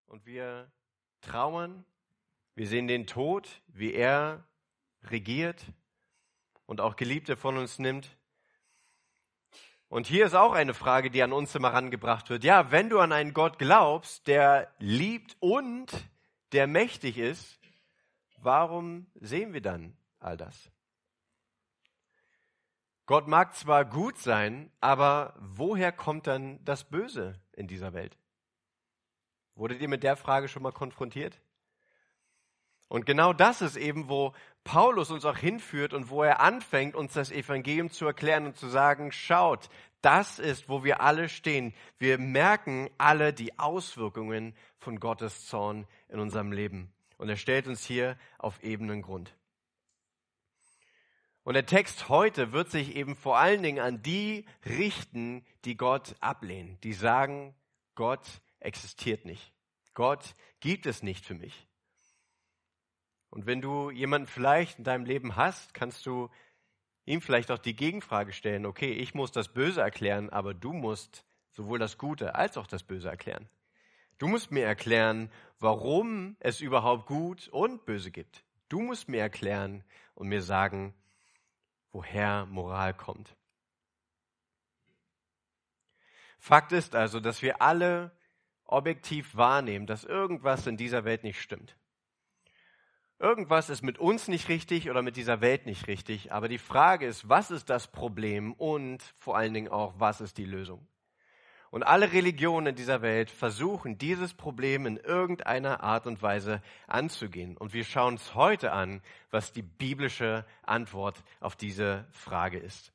und wir trauern, wir sehen den Tod, wie er regiert und auch Geliebte von uns nimmt. Und hier ist auch eine Frage, die an uns immer herangebracht wird. Ja, wenn du an einen Gott glaubst, der liebt und der mächtig ist, warum sehen wir dann all das? Gott mag zwar gut sein, aber woher kommt dann das Böse in dieser Welt? Wurdet ihr mit der Frage schon mal konfrontiert? Und genau das ist eben, wo Paulus uns auch hinführt und wo er anfängt, uns das Evangelium zu erklären und zu sagen, schaut, das ist, wo wir alle stehen. Wir merken alle die Auswirkungen von Gottes Zorn in unserem Leben. Und er stellt uns hier auf ebenen Grund. Und der Text heute wird sich eben vor allen Dingen an die richten, die Gott ablehnen, die sagen, Gott existiert nicht. Gott gibt es nicht für mich. Und wenn du jemanden vielleicht in deinem Leben hast, kannst du ihm vielleicht auch die Gegenfrage stellen, okay, ich muss das Böse erklären, aber du musst sowohl das Gute als auch das Böse erklären. Du musst mir erklären, warum es überhaupt Gut und Böse gibt. Du musst mir erklären und mir sagen, woher Moral kommt. Fakt ist also, dass wir alle objektiv wahrnehmen, dass irgendwas in dieser Welt nicht stimmt. Irgendwas ist mit uns nicht richtig oder mit dieser Welt nicht richtig, aber die Frage ist, was ist das Problem und vor allen Dingen auch, was ist die Lösung? Und alle Religionen in dieser Welt versuchen, dieses Problem in irgendeiner Art und Weise anzugehen. Und wir schauen uns heute an, was die biblische Antwort auf diese Frage ist.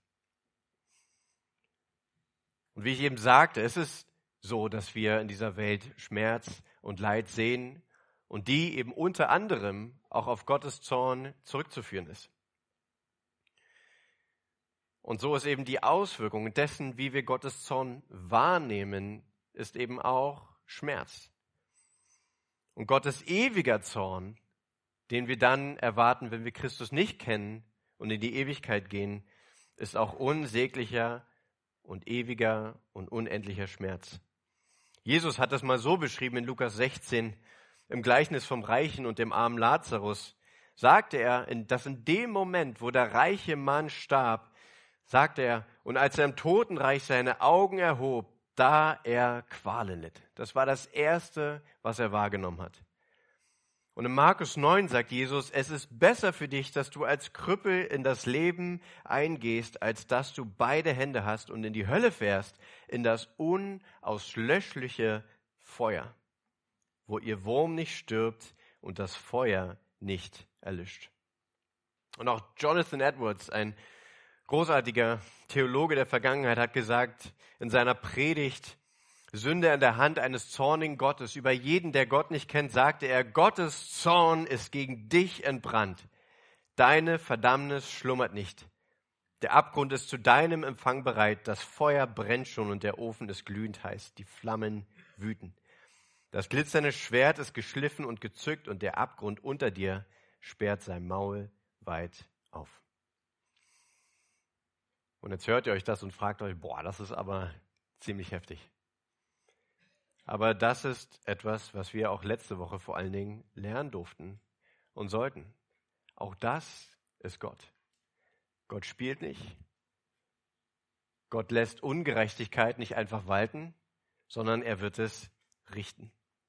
Und wie ich eben sagte, es ist so, dass wir in dieser Welt Schmerz und Leid sehen und die eben unter anderem auch auf Gottes Zorn zurückzuführen ist. Und so ist eben die Auswirkung dessen, wie wir Gottes Zorn wahrnehmen, ist eben auch Schmerz. Und Gottes ewiger Zorn, den wir dann erwarten, wenn wir Christus nicht kennen und in die Ewigkeit gehen, ist auch unsäglicher und ewiger und unendlicher Schmerz. Jesus hat das mal so beschrieben in Lukas 16, im Gleichnis vom Reichen und dem armen Lazarus, sagte er, dass in dem Moment, wo der reiche Mann starb, sagte er, und als er im Totenreich seine Augen erhob, da er Qualen litt. Das war das Erste, was er wahrgenommen hat. Und in Markus 9 sagt Jesus, es ist besser für dich, dass du als Krüppel in das Leben eingehst, als dass du beide Hände hast und in die Hölle fährst, in das unauslöschliche Feuer, wo ihr Wurm nicht stirbt und das Feuer nicht erlischt. Und auch Jonathan Edwards, ein großartiger Theologe der Vergangenheit, hat gesagt in seiner Predigt, Sünde in der Hand eines zornigen Gottes. Über jeden, der Gott nicht kennt, sagte er, Gottes Zorn ist gegen dich entbrannt. Deine Verdammnis schlummert nicht. Der Abgrund ist zu deinem Empfang bereit. Das Feuer brennt schon und der Ofen ist glühend heiß. Die Flammen wüten. Das glitzernde Schwert ist geschliffen und gezückt und der Abgrund unter dir sperrt sein Maul weit auf. Und jetzt hört ihr euch das und fragt euch, das ist aber ziemlich heftig. Aber das ist etwas, was wir auch letzte Woche vor allen Dingen lernen durften und sollten. Auch das ist Gott. Gott spielt nicht. Gott lässt Ungerechtigkeit nicht einfach walten, sondern er wird es richten.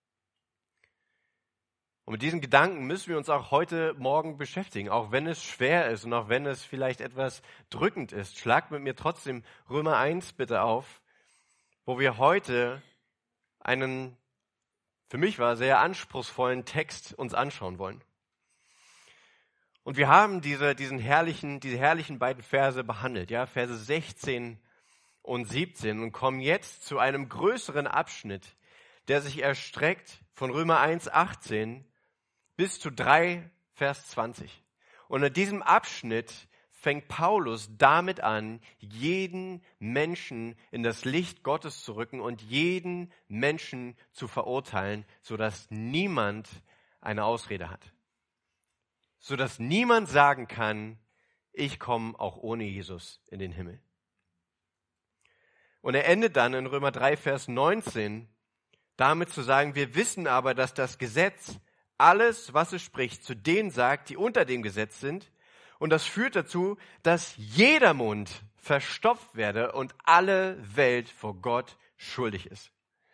Und mit diesen Gedanken müssen wir uns auch heute Morgen beschäftigen, auch wenn es schwer ist und auch wenn es vielleicht etwas drückend ist. Schlagt mit mir trotzdem Römer 1 bitte auf, wo wir heute einen, für mich war sehr anspruchsvollen Text uns anschauen wollen. Und wir haben diese herrlichen beiden Verse behandelt, ja, Verse 16 und 17 und kommen jetzt zu einem größeren Abschnitt, der sich erstreckt von Römer 1, 18 bis zu 3, Vers 20. Und in diesem Abschnitt fängt Paulus damit an, jeden Menschen in das Licht Gottes zu rücken und jeden Menschen zu verurteilen, sodass niemand eine Ausrede hat. Sodass niemand sagen kann, ich komme auch ohne Jesus in den Himmel. Und er endet dann in Römer 3, Vers 19 Damit zu sagen, wir wissen aber, dass das Gesetz alles, was es spricht, zu denen sagt, die unter dem Gesetz sind. Und das führt dazu, dass jeder Mund verstopft werde und alle Welt vor Gott schuldig ist.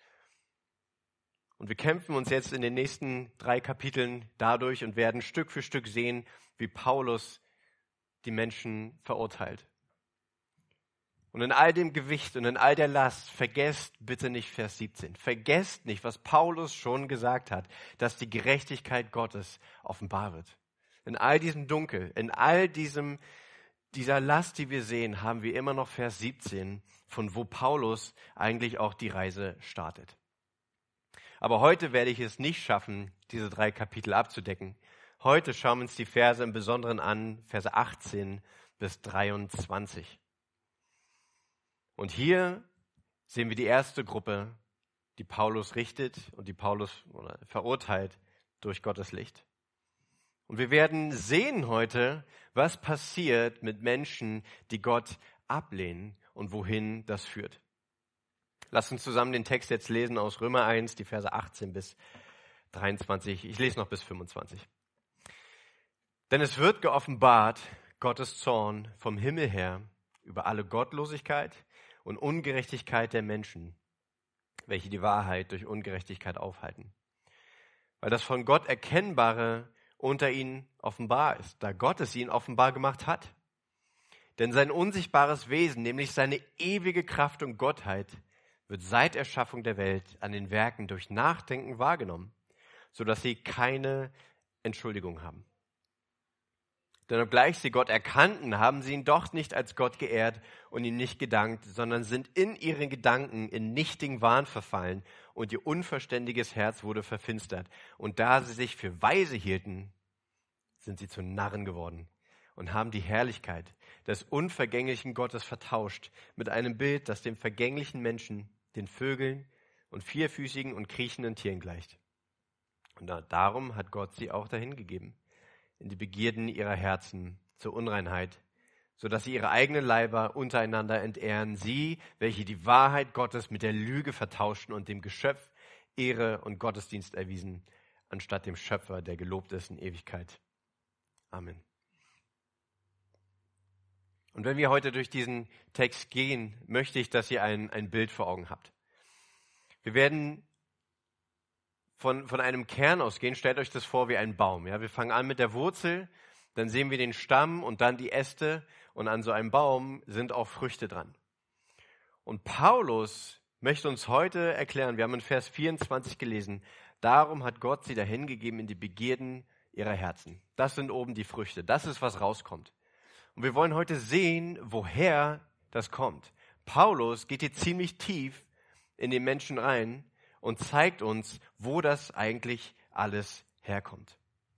Und wir kämpfen uns jetzt in den nächsten 3 Kapiteln dadurch und werden Stück für Stück sehen, wie Paulus die Menschen verurteilt. Und in all dem Gewicht und in all der Last, vergesst bitte nicht Vers 17. Vergesst nicht, was Paulus schon gesagt hat, dass die Gerechtigkeit Gottes offenbar wird. In all diesem Dunkel, in all dieser Last, die wir sehen, haben wir immer noch Vers 17, von wo Paulus eigentlich auch die Reise startet. Aber heute werde ich es nicht schaffen, diese 3 Kapitel abzudecken. Heute schauen wir uns die Verse im Besonderen an, Verse 18 bis 23. Und hier sehen wir die erste Gruppe, die Paulus richtet und die Paulus verurteilt durch Gottes Licht. Und wir werden sehen heute, was passiert mit Menschen, die Gott ablehnen und wohin das führt. Lasst uns zusammen den Text jetzt lesen aus Römer 1, die Verse 18 bis 23. Ich lese noch bis 25. Denn es wird geoffenbart, Gottes Zorn vom Himmel her über alle Gottlosigkeit und Ungerechtigkeit der Menschen, welche die Wahrheit durch Ungerechtigkeit aufhalten. Weil das von Gott Erkennbare unter ihnen offenbar ist, da Gott es ihnen offenbar gemacht hat. Denn sein unsichtbares Wesen, nämlich seine ewige Kraft und Gottheit, wird seit Erschaffung der Welt an den Werken durch Nachdenken wahrgenommen, sodass sie keine Entschuldigung haben. Denn obgleich sie Gott erkannten, haben sie ihn doch nicht als Gott geehrt und ihm nicht gedankt, sondern sind in ihren Gedanken in nichtigen Wahn verfallen und ihr unverständiges Herz wurde verfinstert. Und da sie sich für weise hielten, sind sie zu Narren geworden und haben die Herrlichkeit des unvergänglichen Gottes vertauscht mit einem Bild, das dem vergänglichen Menschen, den Vögeln und vierfüßigen und kriechenden Tieren gleicht. Und darum hat Gott sie auch dahingegeben, in die Begierden ihrer Herzen zur Unreinheit, sodass sie ihre eigenen Leiber untereinander entehren, sie, welche die Wahrheit Gottes mit der Lüge vertauschten und dem Geschöpf Ehre und Gottesdienst erwiesen, anstatt dem Schöpfer, der gelobt ist in Ewigkeit. Amen. Und wenn wir heute durch diesen Text gehen, möchte ich, dass ihr ein Bild vor Augen habt. Wir werden von einem Kern ausgehen. Stellt euch das vor wie ein Baum. Ja? Wir fangen an mit der Wurzel, dann sehen wir den Stamm und dann die Äste. Und an so einem Baum sind auch Früchte dran. Und Paulus möchte uns heute erklären, wir haben in Vers 24 gelesen, darum hat Gott sie dahingegeben in die Begierden ihrer Herzen. Das sind oben die Früchte. Das ist, was rauskommt. Und wir wollen heute sehen, woher das kommt. Paulus geht hier ziemlich tief in den Menschen rein und zeigt uns, wo das eigentlich alles herkommt.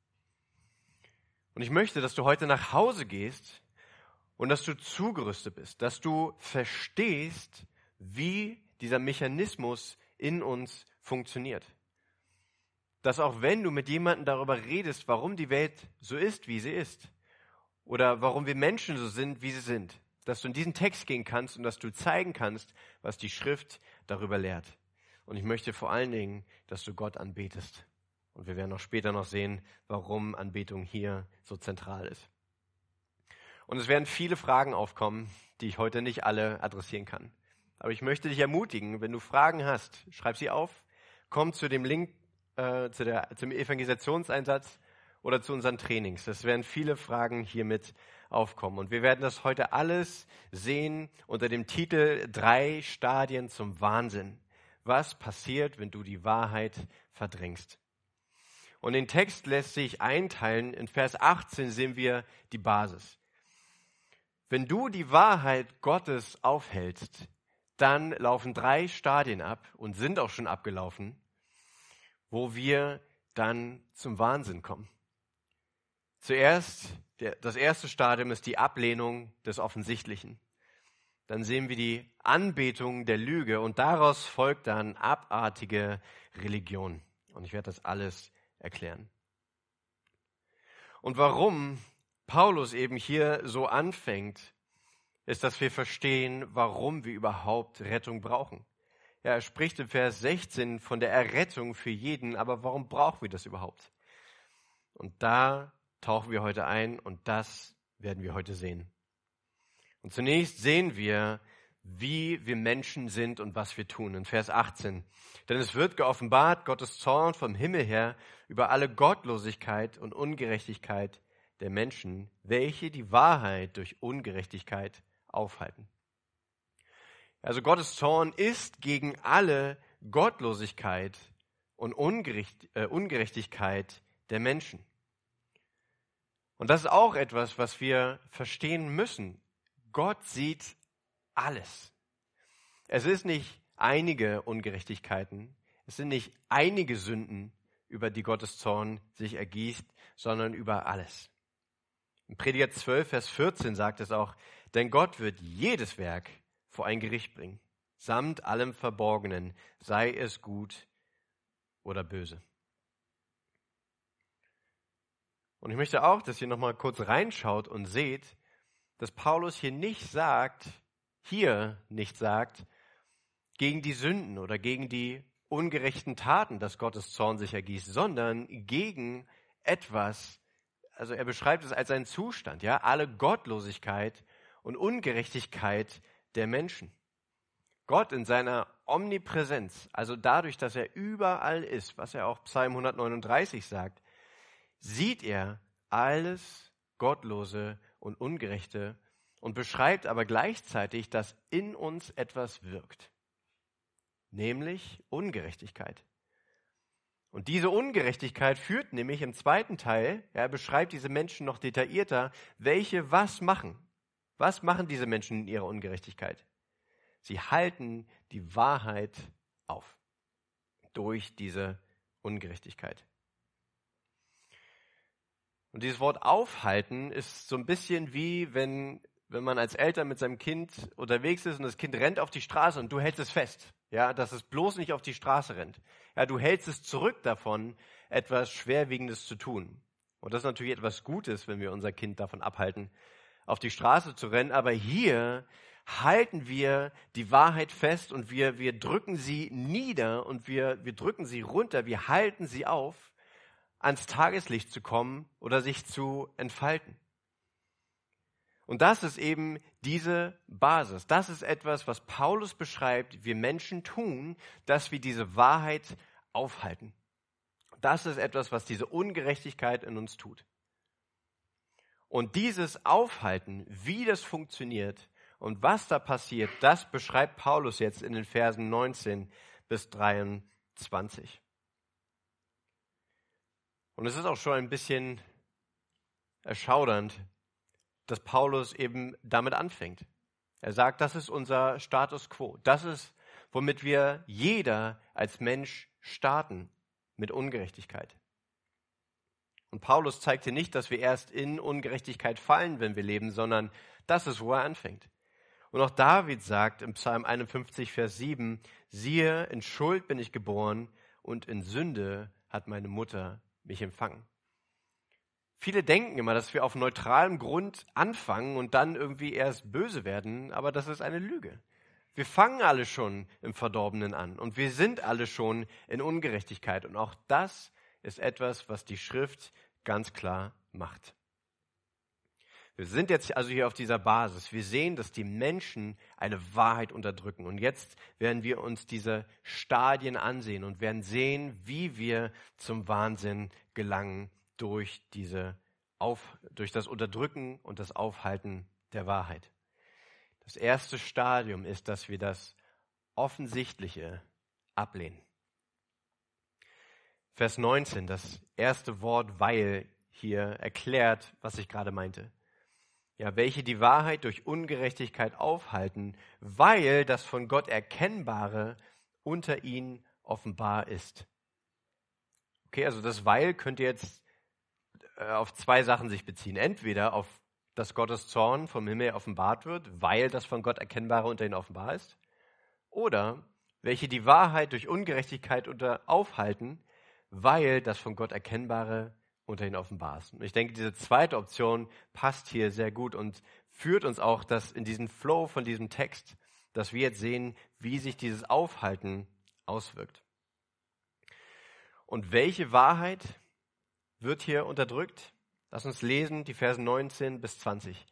Und ich möchte, dass du heute nach Hause gehst und dass du zugerüstet bist, dass du verstehst, wie dieser Mechanismus in uns funktioniert. Dass auch wenn du mit jemandem darüber redest, warum die Welt so ist, wie sie ist, oder warum wir Menschen so sind, wie sie sind, dass du in diesen Text gehen kannst und dass du zeigen kannst, was die Schrift darüber lehrt. Und ich möchte vor allen Dingen, dass du Gott anbetest. Und wir werden auch später noch sehen, warum Anbetung hier so zentral ist. Und es werden viele Fragen aufkommen, die ich heute nicht alle adressieren kann. Aber ich möchte dich ermutigen, wenn du Fragen hast, schreib sie auf, komm zu dem Link, zum Evangelisationseinsatz oder zu unseren Trainings. Es werden viele Fragen hiermit aufkommen. Und wir werden das heute alles sehen unter dem Titel 3 Stadien zum Wahnsinn. Was passiert, wenn du die Wahrheit verdrängst? Und den Text lässt sich einteilen. In Vers 18 sehen wir die Basis. Wenn du die Wahrheit Gottes aufhältst, dann laufen 3 Stadien ab und sind auch schon abgelaufen, wo wir dann zum Wahnsinn kommen. Zuerst, das erste Stadium ist die Ablehnung des Offensichtlichen. Dann sehen wir die Anbetung der Lüge und daraus folgt dann abartige Religion. Und ich werde das alles erklären. Und warum Paulus eben hier so anfängt, ist, dass wir verstehen, warum wir überhaupt Rettung brauchen. Ja, er spricht im Vers 16 von der Errettung für jeden, aber warum brauchen wir das überhaupt? Und da tauchen wir heute ein und das werden wir heute sehen. Und zunächst sehen wir, wie wir Menschen sind und was wir tun. In Vers 18. Denn es wird geoffenbart Gottes Zorn vom Himmel her über alle Gottlosigkeit und Ungerechtigkeit der Menschen, welche die Wahrheit durch Ungerechtigkeit aufhalten. Also Gottes Zorn ist gegen alle Gottlosigkeit und Ungerechtigkeit der Menschen. Und das ist auch etwas, was wir verstehen müssen. Gott sieht alles. Es ist nicht einige Ungerechtigkeiten, es sind nicht einige Sünden, über die Gottes Zorn sich ergießt, sondern über alles. In Prediger 12, Vers 14 sagt es auch, denn Gott wird jedes Werk vor ein Gericht bringen, samt allem Verborgenen, sei es gut oder böse. Und ich möchte auch, dass ihr nochmal kurz reinschaut und seht, dass Paulus hier nicht sagt, gegen die Sünden oder gegen die ungerechten Taten, dass Gottes Zorn sich ergießt, sondern gegen etwas, also er beschreibt es als einen Zustand, ja, alle Gottlosigkeit und Ungerechtigkeit der Menschen. Gott in seiner Omnipräsenz, also dadurch, dass er überall ist, was er auch Psalm 139 sagt, sieht er alles Gottlose und Ungerechte und beschreibt aber gleichzeitig, dass in uns etwas wirkt, nämlich Ungerechtigkeit. Und diese Ungerechtigkeit führt nämlich im zweiten Teil, er beschreibt diese Menschen noch detaillierter, welche was machen. Was machen diese Menschen in ihrer Ungerechtigkeit? Sie halten die Wahrheit auf durch diese Ungerechtigkeit. Und dieses Wort aufhalten ist so ein bisschen wie, wenn man als Eltern mit seinem Kind unterwegs ist und das Kind rennt auf die Straße und du hältst es fest, ja, dass es bloß nicht auf die Straße rennt. Ja, du hältst es zurück davon, etwas Schwerwiegendes zu tun. Und das ist natürlich etwas Gutes, wenn wir unser Kind davon abhalten, auf die Straße zu rennen. Aber hier halten wir die Wahrheit fest und wir drücken sie nieder und wir drücken sie runter, wir halten sie auf, ans Tageslicht zu kommen oder sich zu entfalten. Und das ist eben diese Basis. Das ist etwas, was Paulus beschreibt, wir Menschen tun, dass wir diese Wahrheit aufhalten. Das ist etwas, was diese Ungerechtigkeit in uns tut. Und dieses Aufhalten, wie das funktioniert und was da passiert, das beschreibt Paulus jetzt in den Versen 19 bis 23. Und es ist auch schon ein bisschen erschaudernd, dass Paulus eben damit anfängt. Er sagt, das ist unser Status quo. Das ist, womit wir jeder als Mensch starten, mit Ungerechtigkeit. Und Paulus zeigt hier nicht, dass wir erst in Ungerechtigkeit fallen, wenn wir leben, sondern das ist, wo er anfängt. Und auch David sagt im Psalm 51, Vers 7, siehe, in Schuld bin ich geboren und in Sünde hat meine Mutter mich empfangen. Viele denken immer, dass wir auf neutralem Grund anfangen und dann irgendwie erst böse werden, aber das ist eine Lüge. Wir fangen alle schon im Verdorbenen an und wir sind alle schon in Ungerechtigkeit. Und auch das ist etwas, was die Schrift ganz klar macht. Wir sind jetzt also hier auf dieser Basis. Wir sehen, dass die Menschen eine Wahrheit unterdrücken. Und jetzt werden wir uns diese Stadien ansehen und werden sehen, wie wir zum Wahnsinn gelangen durch das Unterdrücken und das Aufhalten der Wahrheit. Das erste Stadium ist, dass wir das Offensichtliche ablehnen. Vers 19, das erste Wort weil hier erklärt, was ich gerade meinte. Ja, welche die Wahrheit durch Ungerechtigkeit aufhalten, weil das von Gott Erkennbare unter ihnen offenbar ist. Okay, also das weil könnte jetzt auf zwei Sachen sich beziehen. Entweder auf, dass Gottes Zorn vom Himmel offenbart wird, weil das von Gott Erkennbare unter ihnen offenbar ist. Oder welche die Wahrheit durch Ungerechtigkeit aufhalten, weil das von Gott Erkennbare unter ihnen offenbar ist. Und ich denke, diese zweite Option passt hier sehr gut und führt uns auch in diesen Flow von diesem Text, dass wir jetzt sehen, wie sich dieses Aufhalten auswirkt. Und welche Wahrheit wird hier unterdrückt? Lass uns lesen, die Verse 19 bis 20.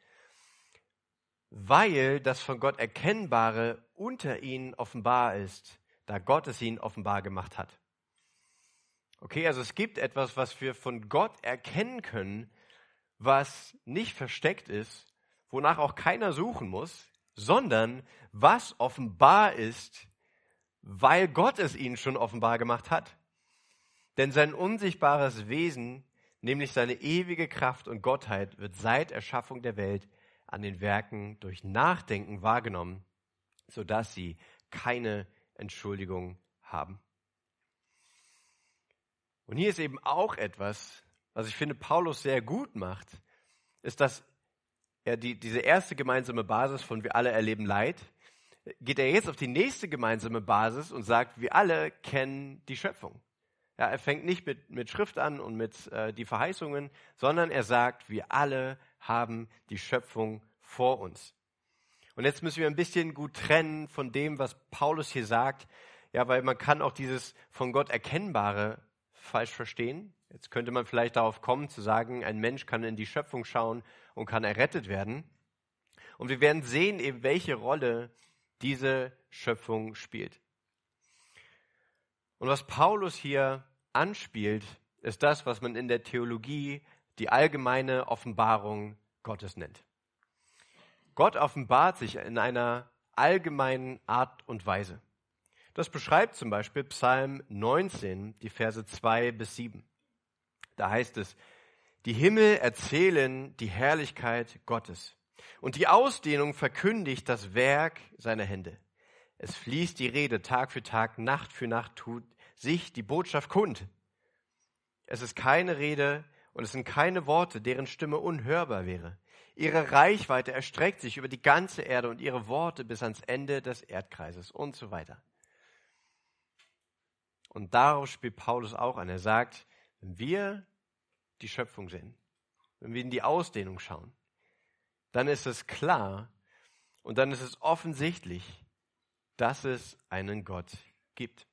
Weil das von Gott Erkennbare unter ihnen offenbar ist, da Gott es ihnen offenbar gemacht hat. Okay, also es gibt etwas, was wir von Gott erkennen können, was nicht versteckt ist, wonach auch keiner suchen muss, sondern was offenbar ist, weil Gott es ihnen schon offenbar gemacht hat. Denn sein unsichtbares Wesen, nämlich seine ewige Kraft und Gottheit, wird seit Erschaffung der Welt an den Werken durch Nachdenken wahrgenommen, sodass sie keine Entschuldigung haben. Und hier ist eben auch etwas, was ich finde, Paulus sehr gut macht, ist, dass er diese erste gemeinsame Basis von wir alle erleben Leid, geht er jetzt auf die nächste gemeinsame Basis und sagt, wir alle kennen die Schöpfung. Ja, er fängt nicht mit Schrift an und mit die Verheißungen, sondern er sagt, wir alle haben die Schöpfung vor uns. Und jetzt müssen wir ein bisschen gut trennen von dem, was Paulus hier sagt, ja, weil man kann auch dieses von Gott Erkennbare falsch verstehen. Jetzt könnte man vielleicht darauf kommen, zu sagen, ein Mensch kann in die Schöpfung schauen und kann errettet werden. Und wir werden sehen, eben welche Rolle diese Schöpfung spielt. Und was Paulus hier anspielt, ist das, was man in der Theologie die allgemeine Offenbarung Gottes nennt. Gott offenbart sich in einer allgemeinen Art und Weise. Das beschreibt zum Beispiel Psalm 19, die Verse 2 bis 7. Da heißt es, die Himmel erzählen die Herrlichkeit Gottes und die Ausdehnung verkündigt das Werk seiner Hände. Es fließt die Rede Tag für Tag, Nacht für Nacht tut sich die Botschaft kund. Es ist keine Rede und es sind keine Worte, deren Stimme unhörbar wäre. Ihre Reichweite erstreckt sich über die ganze Erde und ihre Worte bis ans Ende des Erdkreises und so weiter. Und darauf spielt Paulus auch an. Er sagt, wenn wir die Schöpfung sehen, wenn wir in die Ausdehnung schauen, dann ist es klar und dann ist es offensichtlich, dass es einen Gott gibt.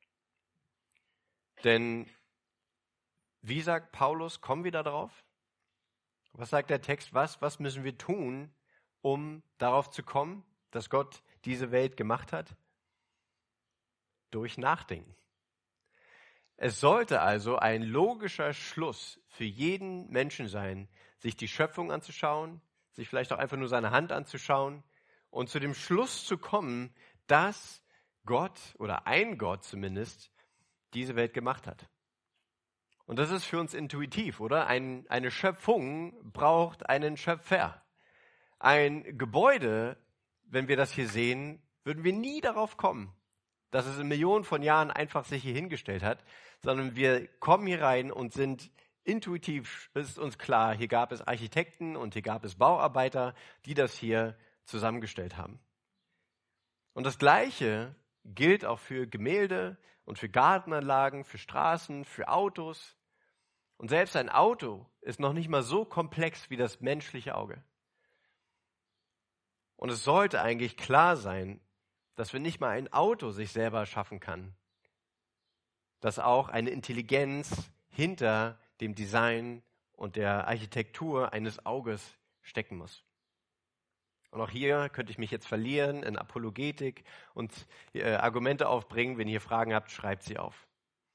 Denn, wie sagt Paulus, kommen wir da drauf? Was sagt der Text? Was müssen wir tun, um darauf zu kommen, dass Gott diese Welt gemacht hat? Durch Nachdenken. Es sollte also ein logischer Schluss für jeden Menschen sein, sich die Schöpfung anzuschauen, sich vielleicht auch einfach nur seine Hand anzuschauen und zu dem Schluss zu kommen, dass Gott oder ein Gott zumindest diese Welt gemacht hat. Und das ist für uns intuitiv, oder? Eine Schöpfung braucht einen Schöpfer. Ein Gebäude, wenn wir das hier sehen, würden wir nie darauf kommen, dass es in Millionen von Jahren einfach sich hier hingestellt hat, sondern wir kommen hier rein und sind intuitiv, ist uns klar, hier gab es Architekten und hier gab es Bauarbeiter, die das hier zusammengestellt haben. Und das Gleiche gilt auch für Gemälde und für Gartenanlagen, für Straßen, für Autos. Und selbst ein Auto ist noch nicht mal so komplex wie das menschliche Auge. Und es sollte eigentlich klar sein, dass wenn nicht mal ein Auto sich selber schaffen kann, dass auch eine Intelligenz hinter dem Design und der Architektur eines Auges stecken muss. Und auch hier könnte ich mich jetzt verlieren in Apologetik und Argumente aufbringen. Wenn ihr Fragen habt, schreibt sie auf.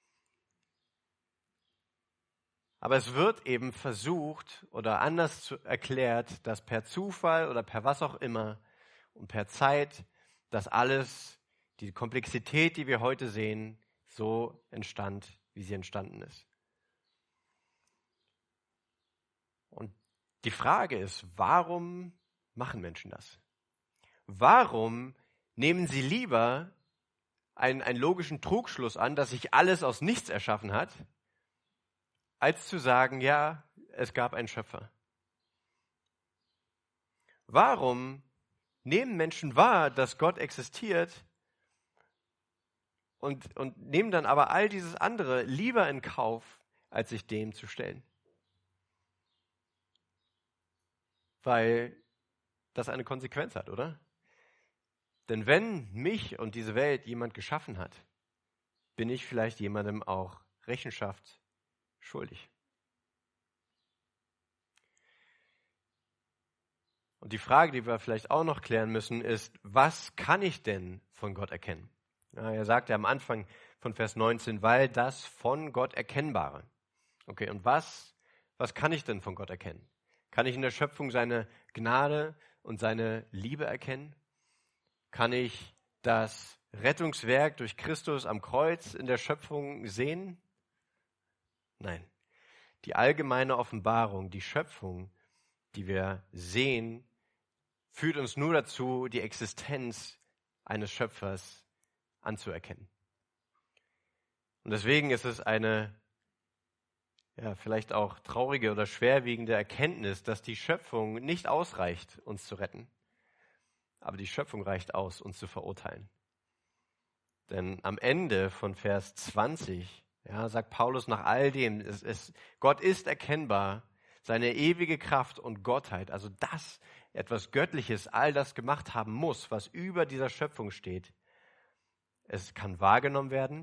Aber es wird eben versucht oder anders erklärt, dass per Zufall oder per was auch immer und per Zeit, dass alles, die Komplexität, die wir heute sehen, so entstand, wie sie entstanden ist. Und die Frage ist, warum machen Menschen das? Warum nehmen sie lieber einen logischen Trugschluss an, dass sich alles aus nichts erschaffen hat, als zu sagen, ja, es gab einen Schöpfer? Warum nehmen Menschen wahr, dass Gott existiert und nehmen dann aber all dieses andere lieber in Kauf, als sich dem zu stellen? Weil das eine Konsequenz hat, oder? Denn wenn mich und diese Welt jemand geschaffen hat, bin ich vielleicht jemandem auch Rechenschaft schuldig. Und die Frage, die wir vielleicht auch noch klären müssen, ist, was kann ich denn von Gott erkennen? Ja, er sagt ja am Anfang von Vers 19, weil das von Gott Erkennbare. Okay, und was kann ich denn von Gott erkennen? Kann ich in der Schöpfung seine Gnade und seine Liebe erkennen? Kann ich das Rettungswerk durch Christus am Kreuz in der Schöpfung sehen? Nein. Die allgemeine Offenbarung, die Schöpfung, die wir sehen, führt uns nur dazu, die Existenz eines Schöpfers anzuerkennen. Und deswegen ist es eine vielleicht auch traurige oder schwerwiegende Erkenntnis, dass die Schöpfung nicht ausreicht, uns zu retten. Aber die Schöpfung reicht aus, uns zu verurteilen. Denn am Ende von Vers 20 sagt Paulus nach all dem, Gott ist erkennbar, seine ewige Kraft und Gottheit, also das, etwas Göttliches, all das gemacht haben muss, was über dieser Schöpfung steht. Es kann wahrgenommen werden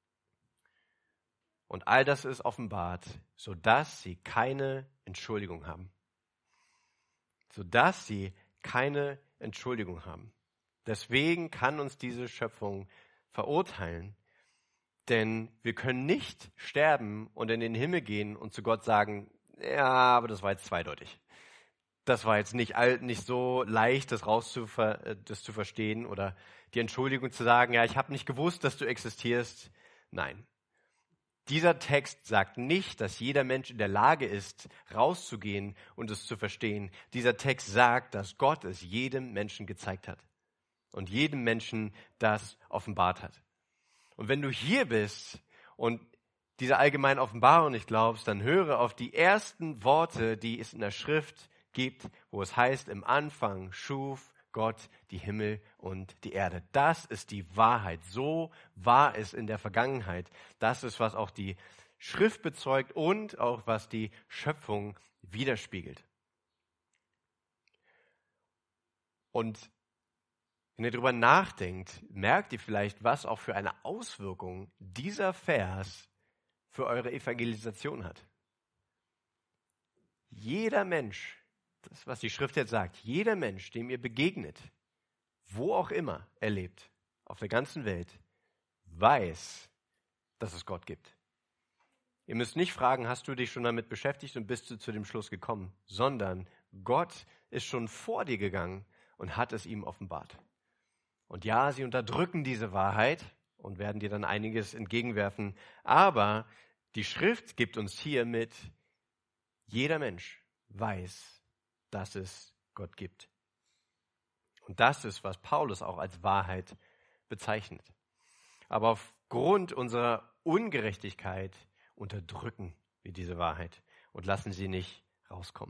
und all das ist offenbart, sodass sie keine Entschuldigung haben. Sodass sie keine Entschuldigung haben. Deswegen kann uns diese Schöpfung verurteilen, denn wir können nicht sterben und in den Himmel gehen und zu Gott sagen, ja, aber das war jetzt zweideutig. Das war jetzt nicht so leicht, das zu verstehen oder die Entschuldigung zu sagen, ja, ich habe nicht gewusst, dass du existierst. Nein. Dieser Text sagt nicht, dass jeder Mensch in der Lage ist, rauszugehen und es zu verstehen. Dieser Text sagt, dass Gott es jedem Menschen gezeigt hat und jedem Menschen das offenbart hat. Und wenn du hier bist und diese allgemeine Offenbarung nicht glaubst, dann höre auf die ersten Worte, die es in der Schrift gibt, wo es heißt, im Anfang schuf Gott die Himmel und die Erde. Das ist die Wahrheit. So war es in der Vergangenheit. Das ist, was auch die Schrift bezeugt und auch was die Schöpfung widerspiegelt. Und wenn ihr darüber nachdenkt, merkt ihr vielleicht, was auch für eine Auswirkung dieser Vers für eure Evangelisation hat. Jeder Mensch, das was die Schrift jetzt sagt, jeder Mensch, dem ihr begegnet, wo auch immer er lebt, auf der ganzen Welt, weiß, dass es Gott gibt. Ihr müsst nicht fragen, hast du dich schon damit beschäftigt und bist du zu dem Schluss gekommen, sondern Gott ist schon vor dir gegangen und hat es ihm offenbart. Und ja, sie unterdrücken diese Wahrheit und werden dir dann einiges entgegenwerfen, aber die Schrift gibt uns hier mit, jeder Mensch weiß, dass es Gott gibt. Und das ist, was Paulus auch als Wahrheit bezeichnet. Aber aufgrund unserer Ungerechtigkeit unterdrücken wir diese Wahrheit und lassen sie nicht rauskommen.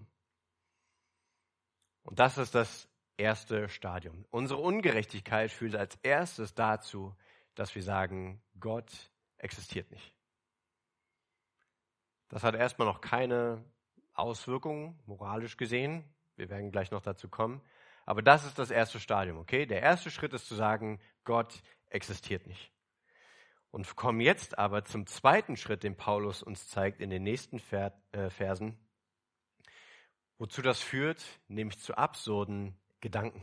Und das ist das erste Stadium. Unsere Ungerechtigkeit führt als erstes dazu, dass wir sagen, Gott existiert nicht. Das hat erstmal noch keine Auswirkungen, moralisch gesehen. Wir werden gleich noch dazu kommen. Aber das ist das erste Stadium, okay? Der erste Schritt ist zu sagen, Gott existiert nicht. Und kommen jetzt aber zum zweiten Schritt, den Paulus uns zeigt in den nächsten Versen, wozu das führt, nämlich zu absurden Gedanken.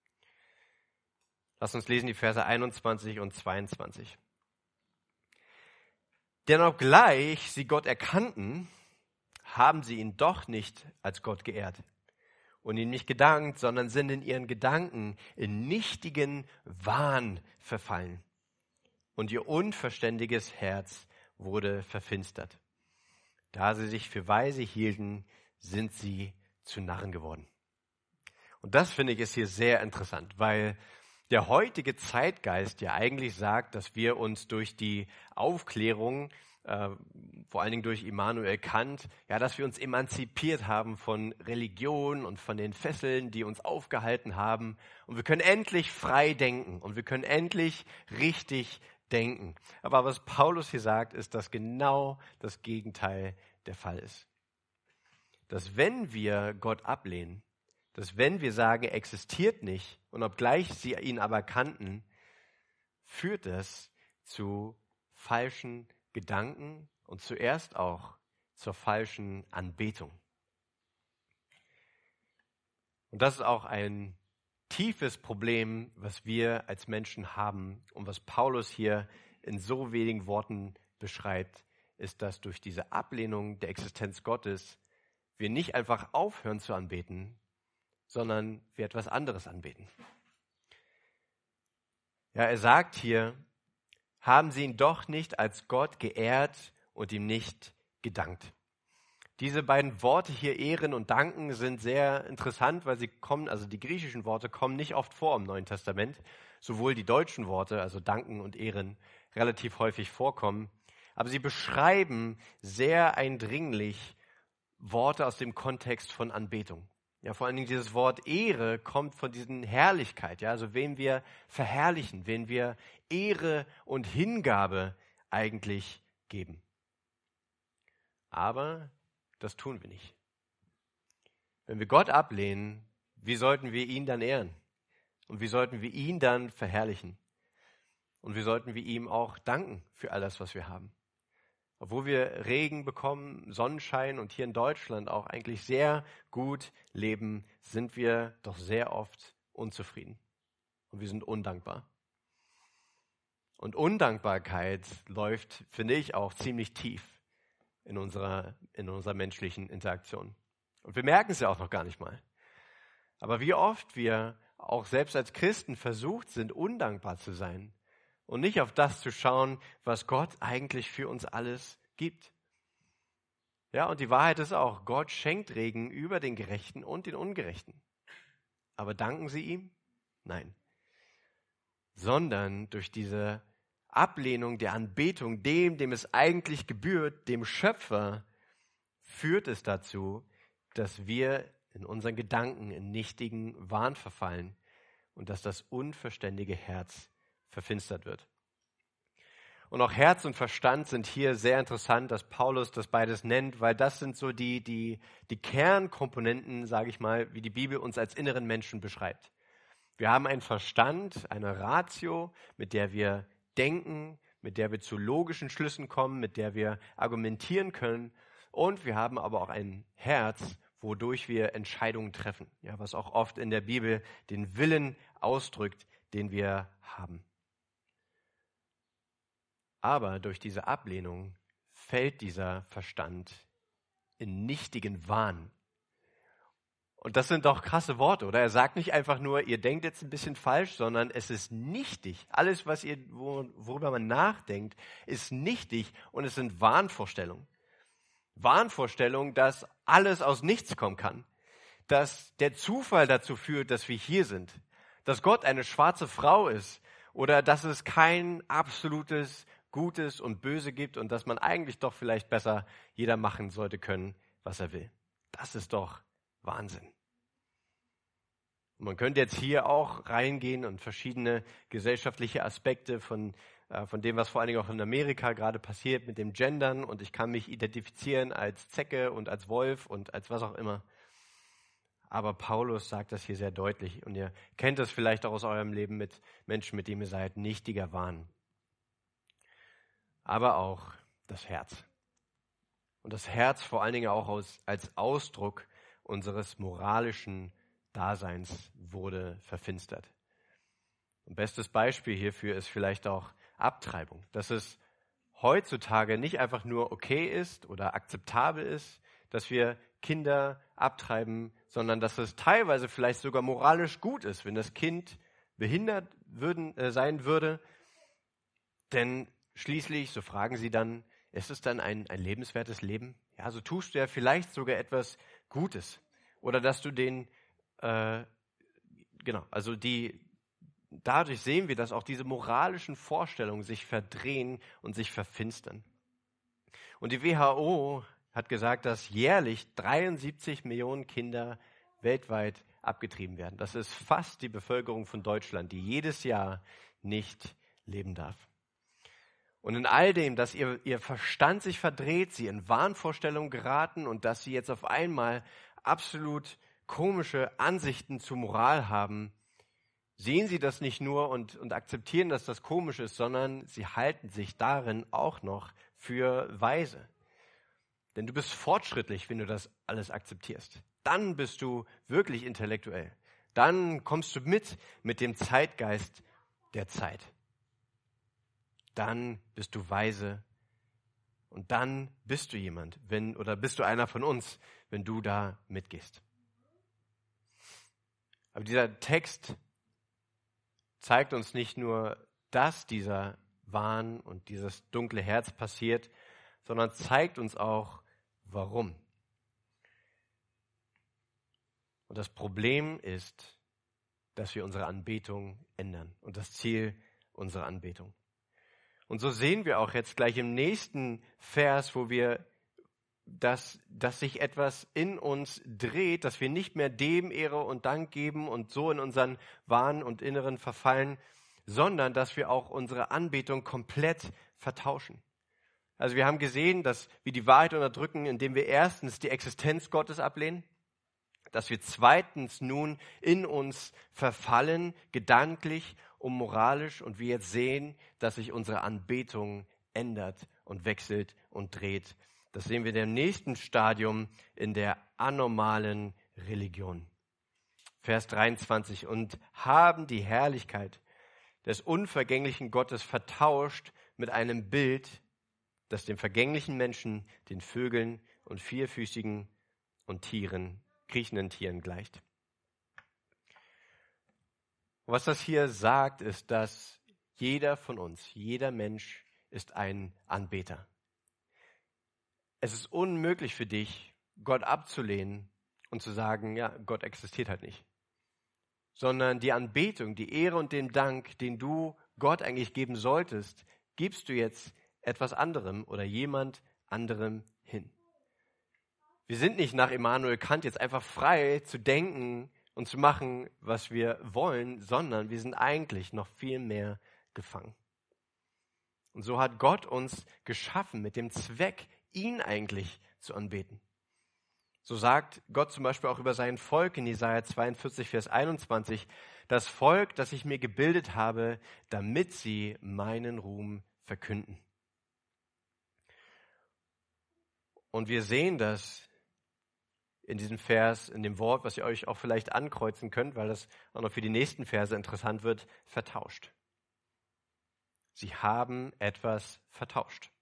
Lass uns lesen die Verse 21 und 22. Denn obgleich sie Gott erkannten, haben sie ihn doch nicht als Gott geehrt und ihm nicht gedankt, sondern sind in ihren Gedanken in nichtigen Wahn verfallen. Und ihr unverständiges Herz wurde verfinstert. Da sie sich für weise hielten, sind sie zu Narren geworden. Und das finde ich ist hier sehr interessant, weil der heutige Zeitgeist ja eigentlich sagt, dass wir uns durch die Aufklärung, vor allen Dingen durch Immanuel Kant, dass wir uns emanzipiert haben von Religion und von den Fesseln, die uns aufgehalten haben. Und wir können endlich frei denken und wir können endlich richtig denken. Aber was Paulus hier sagt, ist, dass genau das Gegenteil der Fall ist. Dass wenn wir Gott ablehnen, dass wenn wir sagen, er existiert nicht, und obgleich sie ihn aber kannten, führt das zu falschen Gedanken und zuerst auch zur falschen Anbetung. Und das ist auch ein tiefes Problem, was wir als Menschen haben und was Paulus hier in so wenigen Worten beschreibt, ist, dass durch diese Ablehnung der Existenz Gottes wir nicht einfach aufhören zu anbeten, sondern wir etwas anderes anbeten. Ja, er sagt hier, haben sie ihn doch nicht als Gott geehrt und ihm nicht gedankt. Diese beiden Worte hier, ehren und danken, sind sehr interessant, weil sie kommen, also die griechischen Worte kommen nicht oft vor im Neuen Testament, sowohl die deutschen Worte, also danken und ehren, relativ häufig vorkommen, aber sie beschreiben sehr eindringlich Worte aus dem Kontext von Anbetung. Ja, vor allen Dingen dieses Wort Ehre kommt von diesen Herrlichkeit, ja, also wen wir verherrlichen, wen wir Ehre und Hingabe eigentlich geben. Aber das tun wir nicht. Wenn wir Gott ablehnen, wie sollten wir ihn dann ehren? Und wie sollten wir ihn dann verherrlichen? Und wie sollten wir ihm auch danken für all das, was wir haben? Obwohl wir Regen bekommen, Sonnenschein und hier in Deutschland auch eigentlich sehr gut leben, sind wir doch sehr oft unzufrieden. Und wir sind undankbar. Und Undankbarkeit läuft, finde ich, auch ziemlich tief in unserer menschlichen Interaktion. Und wir merken es ja auch noch gar nicht mal. Aber wie oft wir auch selbst als Christen versucht sind, undankbar zu sein und nicht auf das zu schauen, was Gott eigentlich für uns alles gibt. Ja, und die Wahrheit ist auch, Gott schenkt Regen über den Gerechten und den Ungerechten. Aber danken sie ihm? Nein. Sondern durch diese Ablehnung der Anbetung dem es eigentlich gebührt, dem Schöpfer, führt es dazu, dass wir in unseren Gedanken in nichtigen Wahn verfallen und dass das unverständige Herz verfinstert wird. Und auch Herz und Verstand sind hier sehr interessant, dass Paulus das beides nennt, weil das sind so die Kernkomponenten, sage ich mal, wie die Bibel uns als inneren Menschen beschreibt. Wir haben einen Verstand, eine Ratio, mit der wir denken, mit der wir zu logischen Schlüssen kommen, mit der wir argumentieren können. Und wir haben aber auch ein Herz, wodurch wir Entscheidungen treffen, ja, was auch oft in der Bibel den Willen ausdrückt, den wir haben. Aber durch diese Ablehnung fällt dieser Verstand in nichtigen Wahn. Und das sind doch krasse Worte, oder? Er sagt nicht einfach nur, ihr denkt jetzt ein bisschen falsch, sondern es ist nichtig. Alles, worüber man nachdenkt, ist nichtig und es sind Wahnvorstellungen. Wahnvorstellungen, dass alles aus nichts kommen kann. Dass der Zufall dazu führt, dass wir hier sind. Dass Gott eine schwarze Frau ist. Oder dass es kein absolutes Gutes und Böse gibt und dass man eigentlich doch vielleicht besser jeder machen sollte können, was er will. Das ist doch Wahnsinn. Und man könnte jetzt hier auch reingehen und verschiedene gesellschaftliche Aspekte von dem, was vor allen Dingen auch in Amerika gerade passiert mit dem Gendern, und ich kann mich identifizieren als Zecke und als Wolf und als was auch immer. Aber Paulus sagt das hier sehr deutlich und ihr kennt das vielleicht auch aus eurem Leben mit Menschen, mit denen ihr seid, nichtiger Wahn. Aber auch das Herz. Und das Herz vor allen Dingen auch als Ausdruck unseres moralischen Daseins wurde verfinstert. Ein bestes Beispiel hierfür ist vielleicht auch Abtreibung. Dass es heutzutage nicht einfach nur okay ist oder akzeptabel ist, dass wir Kinder abtreiben, sondern dass es teilweise vielleicht sogar moralisch gut ist, wenn das Kind behindert sein würde. Denn schließlich, so fragen sie dann, ist es dann ein lebenswertes Leben? Ja, so tust du ja vielleicht sogar etwas Gutes. Oder dass du dadurch sehen wir, dass auch diese moralischen Vorstellungen sich verdrehen und sich verfinstern. Und die WHO hat gesagt, dass jährlich 73 Millionen Kinder weltweit abgetrieben werden. Das ist fast die Bevölkerung von Deutschland, die jedes Jahr nicht leben darf. Und in all dem, dass ihr Verstand sich verdreht, sie in Wahnvorstellungen geraten und dass sie jetzt auf einmal absolut komische Ansichten zu Moral haben, sehen sie das nicht nur und akzeptieren, dass das komisch ist, sondern sie halten sich darin auch noch für weise. Denn du bist fortschrittlich, wenn du das alles akzeptierst. Dann bist du wirklich intellektuell. Dann kommst du mit dem Zeitgeist der Zeit. Dann bist du weise und dann bist du jemand, oder bist du einer von uns, wenn du da mitgehst. Aber dieser Text zeigt uns nicht nur, dass dieser Wahn und dieses dunkle Herz passiert, sondern zeigt uns auch, warum. Und das Problem ist, dass wir unsere Anbetung ändern und das Ziel unserer Anbetung. Und so sehen wir auch jetzt gleich im nächsten Vers, wo wir, dass sich etwas in uns dreht, dass wir nicht mehr dem Ehre und Dank geben und so in unseren Wahn und Inneren verfallen, sondern dass wir auch unsere Anbetung komplett vertauschen. Also wir haben gesehen, dass wir die Wahrheit unterdrücken, indem wir erstens die Existenz Gottes ablehnen, dass wir zweitens nun in uns verfallen, gedanklich und moralisch, und wir jetzt sehen, dass sich unsere Anbetung ändert und wechselt und dreht. Das sehen wir in dem nächsten Stadium in der anormalen Religion. Vers 23, und haben die Herrlichkeit des unvergänglichen Gottes vertauscht mit einem Bild, das dem vergänglichen Menschen, den Vögeln und vierfüßigen und kriechenden Tieren gleicht. Und was das hier sagt, ist, dass jeder von uns, jeder Mensch ist ein Anbeter. Es ist unmöglich für dich, Gott abzulehnen und zu sagen, ja, Gott existiert halt nicht. Sondern die Anbetung, die Ehre und den Dank, den du Gott eigentlich geben solltest, gibst du jetzt etwas anderem oder jemand anderem hin. Wir sind nicht nach Immanuel Kant jetzt einfach frei zu denken und zu machen, was wir wollen, sondern wir sind eigentlich noch viel mehr gefangen. Und so hat Gott uns geschaffen mit dem Zweck, ihn eigentlich zu anbeten. So sagt Gott zum Beispiel auch über sein Volk in Jesaja 42, Vers 21, das Volk, das ich mir gebildet habe, damit sie meinen Ruhm verkünden. Und wir sehen das in diesem Vers, in dem Wort, was ihr euch auch vielleicht ankreuzen könnt, weil das auch noch für die nächsten Verse interessant wird, vertauscht. Sie haben etwas vertauscht.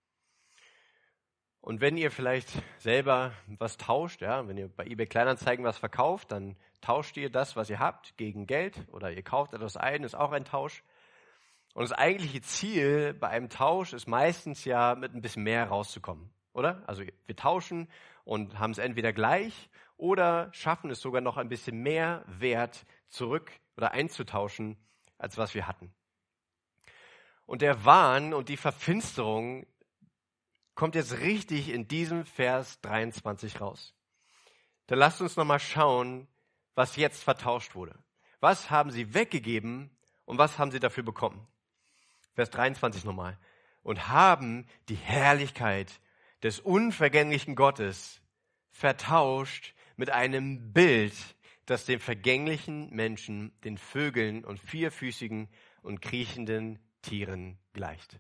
Und wenn ihr vielleicht selber was tauscht, ja, wenn ihr bei eBay Kleinanzeigen was verkauft, dann tauscht ihr das, was ihr habt, gegen Geld oder ihr kauft etwas ein, ist auch ein Tausch. Und das eigentliche Ziel bei einem Tausch ist meistens ja, mit ein bisschen mehr rauszukommen, oder? Also wir tauschen und haben es entweder gleich oder schaffen es sogar noch ein bisschen mehr Wert zurück oder einzutauschen, als was wir hatten. Und der Wahn und die Verfinsterung kommt jetzt richtig in diesem Vers 23 raus. Dann lasst uns nochmal schauen, was jetzt vertauscht wurde. Was haben sie weggegeben und was haben sie dafür bekommen? Vers 23 nochmal. Und haben die Herrlichkeit des unvergänglichen Gottes vertauscht mit einem Bild, das dem vergänglichen Menschen, den Vögeln und vierfüßigen und kriechenden Tieren gleicht.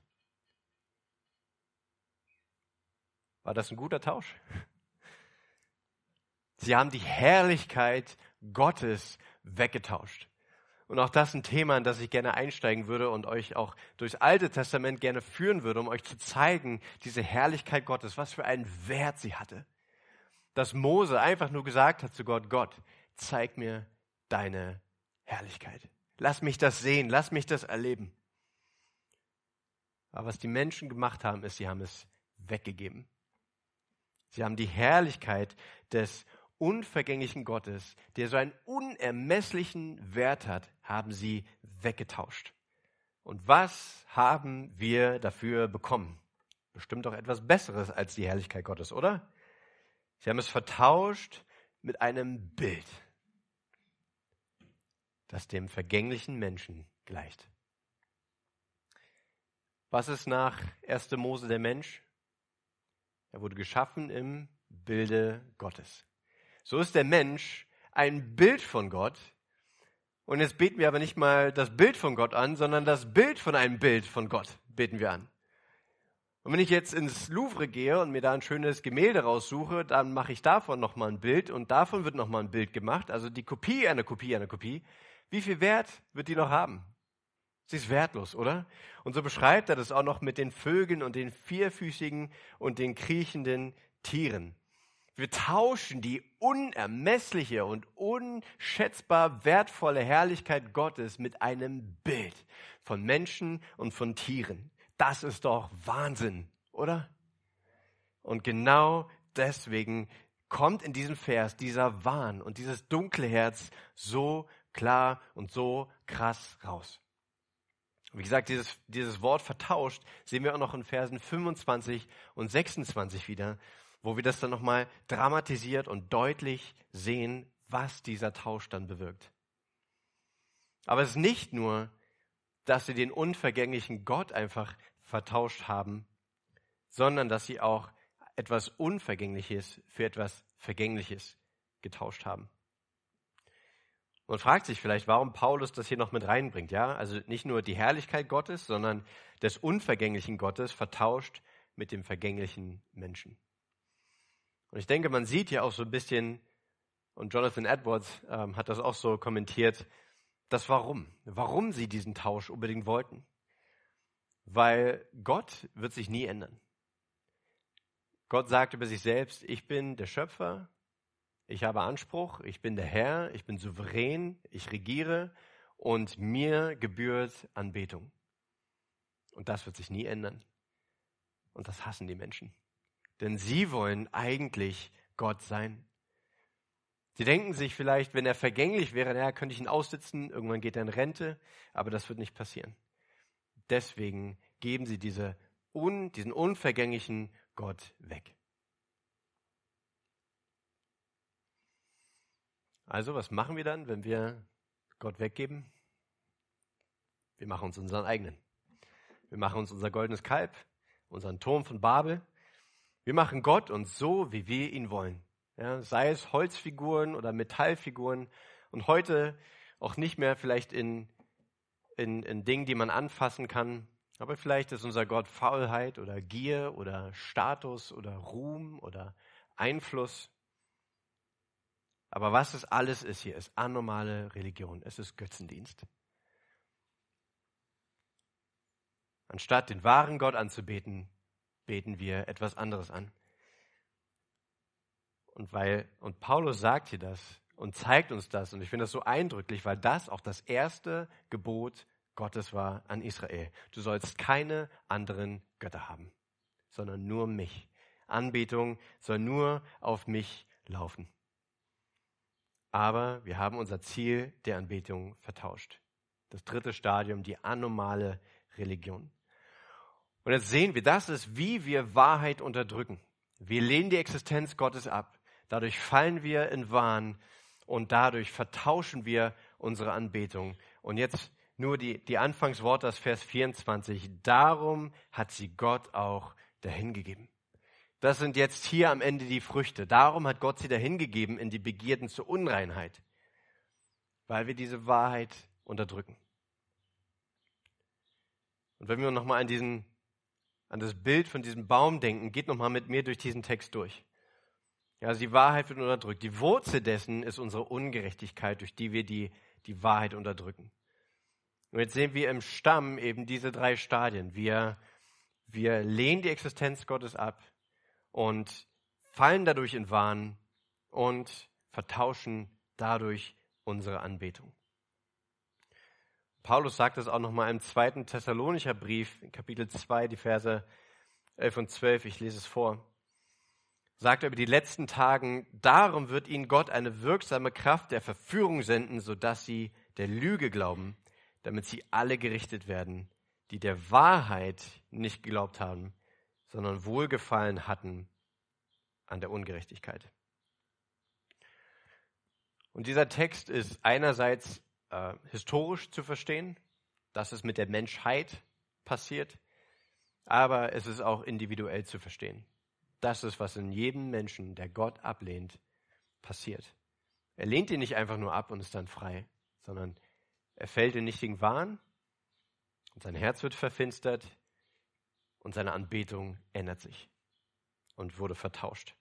War das ein guter Tausch? Sie haben die Herrlichkeit Gottes weggetauscht. Und auch das ist ein Thema, in das ich gerne einsteigen würde und euch auch durchs Alte Testament gerne führen würde, um euch zu zeigen, diese Herrlichkeit Gottes, was für einen Wert sie hatte. Dass Mose einfach nur gesagt hat zu Gott, Gott, zeig mir deine Herrlichkeit. Lass mich das sehen, lass mich das erleben. Aber was die Menschen gemacht haben, ist, sie haben es weggegeben. Sie haben die Herrlichkeit des unvergänglichen Gottes, der so einen unermesslichen Wert hat, haben sie weggetauscht. Und was haben wir dafür bekommen? Bestimmt doch etwas Besseres als die Herrlichkeit Gottes, oder? Sie haben es vertauscht mit einem Bild, das dem vergänglichen Menschen gleicht. Was ist nach 1. Mose der Mensch? Er wurde geschaffen im Bilde Gottes. So ist der Mensch ein Bild von Gott. Und jetzt beten wir aber nicht mal das Bild von Gott an, sondern das Bild von einem Bild von Gott beten wir an. Und wenn ich jetzt ins Louvre gehe und mir da ein schönes Gemälde raussuche, dann mache ich davon nochmal ein Bild und davon wird nochmal ein Bild gemacht. Also die Kopie einer Kopie einer Kopie. Wie viel Wert wird die noch haben? Sie ist wertlos, oder? Und so beschreibt er das auch noch mit den Vögeln und den vierfüßigen und den kriechenden Tieren. Wir tauschen die unermessliche und unschätzbar wertvolle Herrlichkeit Gottes mit einem Bild von Menschen und von Tieren. Das ist doch Wahnsinn, oder? Und genau deswegen kommt in diesem Vers dieser Wahn und dieses dunkle Herz so klar und so krass raus. Wie gesagt, dieses Wort vertauscht sehen wir auch noch in Versen 25 und 26 wieder, wo wir das dann nochmal dramatisiert und deutlich sehen, was dieser Tausch dann bewirkt. Aber es ist nicht nur, dass sie den unvergänglichen Gott einfach vertauscht haben, sondern dass sie auch etwas Unvergängliches für etwas Vergängliches getauscht haben. Man fragt sich vielleicht, warum Paulus das hier noch mit reinbringt. Ja? Also nicht nur die Herrlichkeit Gottes, sondern des unvergänglichen Gottes vertauscht mit dem vergänglichen Menschen. Und ich denke, man sieht hier auch so ein bisschen, und Jonathan Edwards hat das auch so kommentiert, das warum sie diesen Tausch unbedingt wollten. Weil Gott wird sich nie ändern. Gott sagt über sich selbst, ich bin der Schöpfer, ich habe Anspruch, ich bin der Herr, ich bin souverän, ich regiere und mir gebührt Anbetung. Und das wird sich nie ändern. Und das hassen die Menschen. Denn sie wollen eigentlich Gott sein. Sie denken sich vielleicht, wenn er vergänglich wäre, naja, könnte ich ihn aussitzen, irgendwann geht er in Rente, aber das wird nicht passieren. Deswegen geben sie diesen unvergänglichen Gott weg. Also, was machen wir dann, wenn wir Gott weggeben? Wir machen uns unseren eigenen. Wir machen uns unser goldenes Kalb, unseren Turm von Babel. Wir machen Gott uns so, wie wir ihn wollen. Ja, sei es Holzfiguren oder Metallfiguren und heute auch nicht mehr vielleicht in Dingen, die man anfassen kann. Aber vielleicht ist unser Gott Faulheit oder Gier oder Status oder Ruhm oder Einfluss. Aber was es alles ist hier, ist anormale Religion. Es ist Götzendienst. Anstatt den wahren Gott anzubeten, beten wir etwas anderes an. Und Paulus sagt hier das und zeigt uns das. Und ich finde das so eindrücklich, weil das auch das erste Gebot Gottes war an Israel. Du sollst keine anderen Götter haben, sondern nur mich. Anbetung soll nur auf mich laufen. Aber wir haben unser Ziel der Anbetung vertauscht. Das dritte Stadium, die anormale Religion. Und jetzt sehen wir, das ist, wie wir Wahrheit unterdrücken. Wir lehnen die Existenz Gottes ab. Dadurch fallen wir in Wahn und dadurch vertauschen wir unsere Anbetung. Und jetzt nur die Anfangsworte aus Vers 24. Darum hat sie Gott auch dahingegeben. Das sind jetzt hier am Ende die Früchte. Darum hat Gott sie dahingegeben in die Begierden zur Unreinheit, weil wir diese Wahrheit unterdrücken. Und wenn wir nochmal an das Bild von diesem Baum denken, geht nochmal mit mir durch diesen Text durch. Ja, also die Wahrheit wird unterdrückt. Die Wurzel dessen ist unsere Ungerechtigkeit, durch die wir die Wahrheit unterdrücken. Und jetzt sehen wir im Stamm eben diese 3 Stadien. Wir lehnen die Existenz Gottes ab und fallen dadurch in Wahn und vertauschen dadurch unsere Anbetung. Paulus sagt es auch nochmal im 2. Thessalonicher Brief, Kapitel 2, die Verse 11 und 12, ich lese es vor. Sagt er über die letzten Tagen, darum wird ihnen Gott eine wirksame Kraft der Verführung senden, sodass sie der Lüge glauben, damit sie alle gerichtet werden, die der Wahrheit nicht geglaubt haben, sondern Wohlgefallen hatten an der Ungerechtigkeit. Und dieser Text ist einerseits historisch zu verstehen, dass es mit der Menschheit passiert, aber es ist auch individuell zu verstehen. Das ist, was in jedem Menschen, der Gott ablehnt, passiert. Er lehnt ihn nicht einfach nur ab und ist dann frei, sondern er fällt in nichtigen Wahn und sein Herz wird verfinstert und seine Anbetung ändert sich und wurde vertauscht.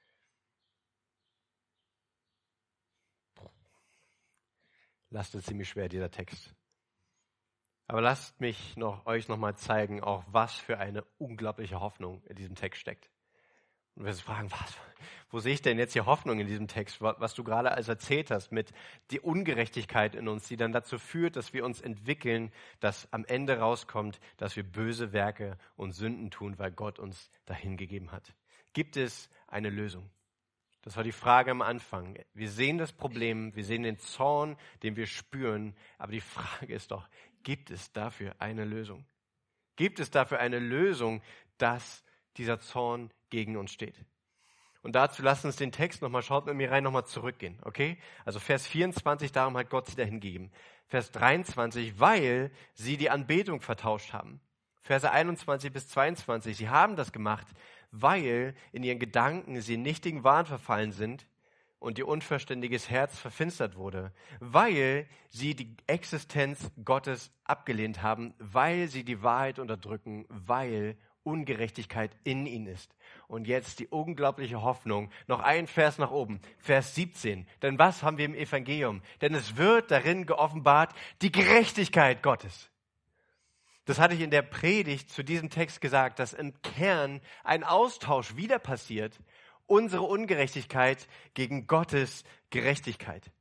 Lastet ziemlich schwer, dieser Text. Aber lasst mich euch noch mal zeigen, auch was für eine unglaubliche Hoffnung in diesem Text steckt. Und wir fragen, wo sehe ich denn jetzt hier Hoffnung in diesem Text, was du gerade als erzählt hast, mit der Ungerechtigkeit in uns, die dann dazu führt, dass wir uns entwickeln, dass am Ende rauskommt, dass wir böse Werke und Sünden tun, weil Gott uns dahin gegeben hat. Gibt es eine Lösung? Das war die Frage am Anfang. Wir sehen das Problem, wir sehen den Zorn, den wir spüren, aber die Frage ist doch, gibt es dafür eine Lösung? Gibt es dafür eine Lösung, dass dieser Zorn gegen uns steht? Und dazu lasst uns den Text nochmal, schaut mit mir rein, nochmal zurückgehen, okay? Also Vers 24, darum hat Gott sie dahin gegeben. Vers 23, weil sie die Anbetung vertauscht haben. Verse 21 bis 22, sie haben das gemacht, weil in ihren Gedanken sie in nichtigen Wahn verfallen sind und ihr unverständiges Herz verfinstert wurde, weil sie die Existenz Gottes abgelehnt haben, weil sie die Wahrheit unterdrücken, weil Ungerechtigkeit in ihnen ist. Und jetzt die unglaubliche Hoffnung, noch ein Vers nach oben, Vers 17. Denn was haben wir im Evangelium? Denn es wird darin geoffenbart die Gerechtigkeit Gottes. Das hatte ich in der Predigt zu diesem Text gesagt, dass im Kern ein Austausch wieder passiert, unsere Ungerechtigkeit gegen Gottes Gerechtigkeit.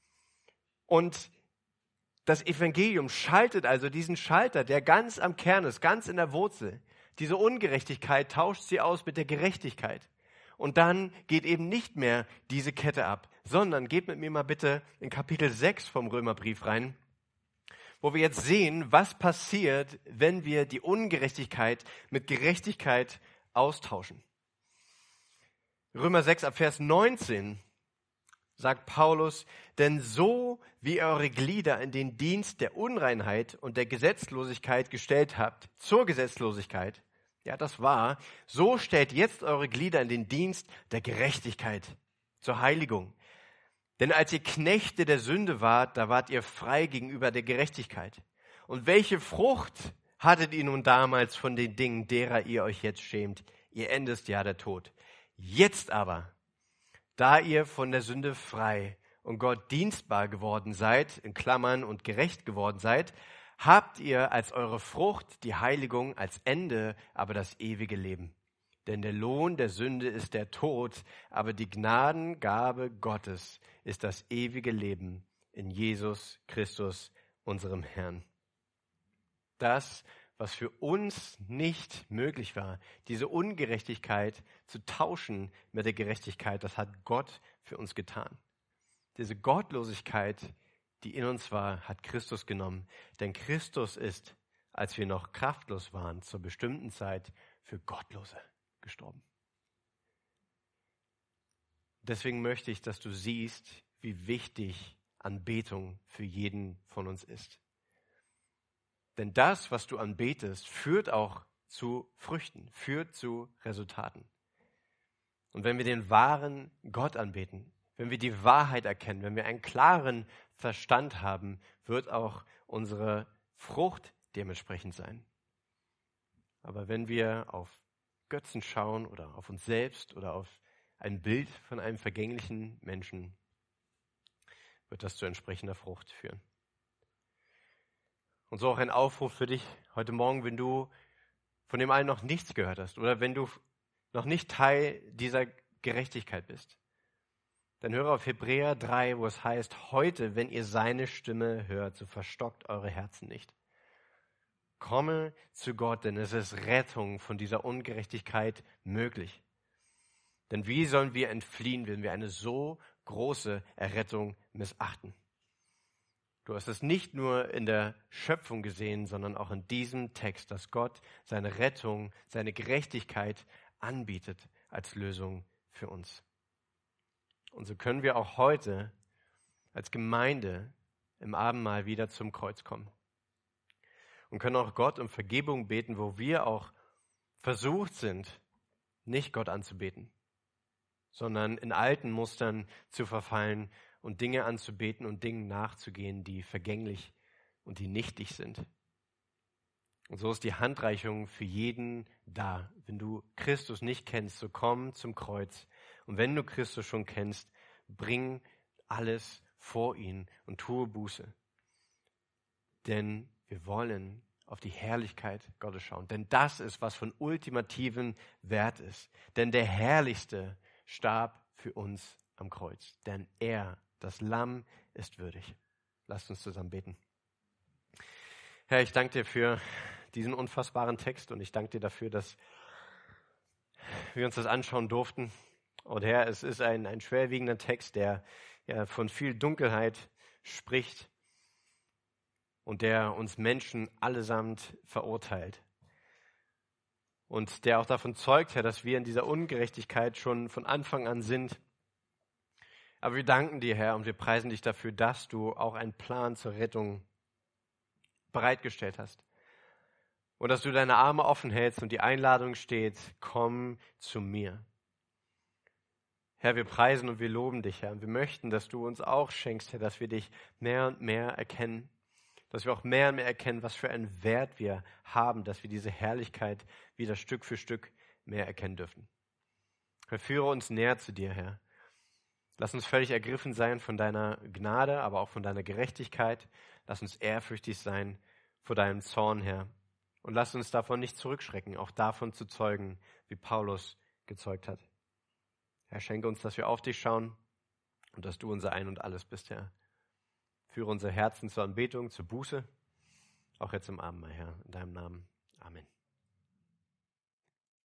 Und das Evangelium schaltet also diesen Schalter, der ganz am Kern ist, ganz in der Wurzel. Diese Ungerechtigkeit tauscht sie aus mit der Gerechtigkeit. Und dann geht eben nicht mehr diese Kette ab, sondern geht mit mir mal bitte in Kapitel 6 vom Römerbrief rein, wo wir jetzt sehen, was passiert, wenn wir die Ungerechtigkeit mit Gerechtigkeit austauschen. Römer 6 ab Vers 19 sagt Paulus, denn so wie ihr eure Glieder in den Dienst der Unreinheit und der Gesetzlosigkeit gestellt habt, zur Gesetzlosigkeit, ja das war, so stellt jetzt eure Glieder in den Dienst der Gerechtigkeit, zur Heiligung. Denn als ihr Knechte der Sünde wart, da wart ihr frei gegenüber der Gerechtigkeit. Und welche Frucht hattet ihr nun damals von den Dingen, derer ihr euch jetzt schämt? Ihr Ende ist ja der Tod. Jetzt aber, da ihr von der Sünde frei und Gott dienstbar geworden seid, in Klammern und gerecht geworden seid, habt ihr als eure Frucht die Heiligung, als Ende aber das ewige Leben. Denn der Lohn der Sünde ist der Tod, aber die Gnadengabe Gottes ist das ewige Leben in Jesus Christus, unserem Herrn. Das, was für uns nicht möglich war, diese Ungerechtigkeit zu tauschen mit der Gerechtigkeit, das hat Gott für uns getan. Diese Gottlosigkeit, die in uns war, hat Christus genommen. Denn Christus ist, als wir noch kraftlos waren, zur bestimmten Zeit für Gottlose gestorben. Deswegen möchte ich, dass du siehst, wie wichtig Anbetung für jeden von uns ist. Denn das, was du anbetest, führt auch zu Früchten, führt zu Resultaten. Und wenn wir den wahren Gott anbeten, wenn wir die Wahrheit erkennen, wenn wir einen klaren Verstand haben, wird auch unsere Frucht dementsprechend sein. Aber wenn wir auf Götzen schauen oder auf uns selbst oder auf ein Bild von einem vergänglichen Menschen, wird das zu entsprechender Frucht führen. Und so auch ein Aufruf für dich heute Morgen, wenn du von dem einen noch nichts gehört hast oder wenn du noch nicht Teil dieser Gerechtigkeit bist. Dann höre auf Hebräer 3, wo es heißt, heute, wenn ihr seine Stimme hört, so verstockt eure Herzen nicht. Komme zu Gott, denn es ist Rettung von dieser Ungerechtigkeit möglich. Denn wie sollen wir entfliehen, wenn wir eine so große Errettung missachten? Du hast es nicht nur in der Schöpfung gesehen, sondern auch in diesem Text, dass Gott seine Rettung, seine Gerechtigkeit anbietet als Lösung für uns. Und so können wir auch heute als Gemeinde im Abendmahl wieder zum Kreuz kommen. Und können auch Gott um Vergebung beten, wo wir auch versucht sind, nicht Gott anzubeten, sondern in alten Mustern zu verfallen und Dinge anzubeten und Dingen nachzugehen, die vergänglich und die nichtig sind. Und so ist die Handreichung für jeden da. Wenn du Christus nicht kennst, so komm zum Kreuz. Und wenn du Christus schon kennst, bring alles vor ihn und tue Buße. Denn wir wollen auf die Herrlichkeit Gottes schauen. Denn das ist, was von ultimativem Wert ist. Denn der Herrlichste starb für uns am Kreuz. Denn er, das Lamm, ist würdig. Lasst uns zusammen beten. Herr, ich danke dir für diesen unfassbaren Text und ich danke dir dafür, dass wir uns das anschauen durften. Und Herr, es ist ein schwerwiegender Text, der ja von viel Dunkelheit spricht und der uns Menschen allesamt verurteilt. Und der auch davon zeugt, Herr, dass wir in dieser Ungerechtigkeit schon von Anfang an sind. Aber wir danken dir, Herr, und wir preisen dich dafür, dass du auch einen Plan zur Rettung bereitgestellt hast. Und dass du deine Arme offen hältst und die Einladung steht, komm zu mir. Herr, wir preisen und wir loben dich, Herr. Und wir möchten, dass du uns auch schenkst, Herr, dass wir dich mehr und mehr erkennen. Dass wir auch mehr und mehr erkennen, was für einen Wert wir haben, dass wir diese Herrlichkeit wieder Stück für Stück mehr erkennen dürfen. Herr, führe uns näher zu dir, Herr. Lass uns völlig ergriffen sein von deiner Gnade, aber auch von deiner Gerechtigkeit. Lass uns ehrfürchtig sein vor deinem Zorn, Herr. Und lass uns davon nicht zurückschrecken, auch davon zu zeugen, wie Paulus gezeugt hat. Herr, schenke uns, dass wir auf dich schauen und dass du unser Ein und Alles bist, Herr. Führe unsere Herzen zur Anbetung, zur Buße, auch jetzt im Abendmahl, Herr. In deinem Namen. Amen.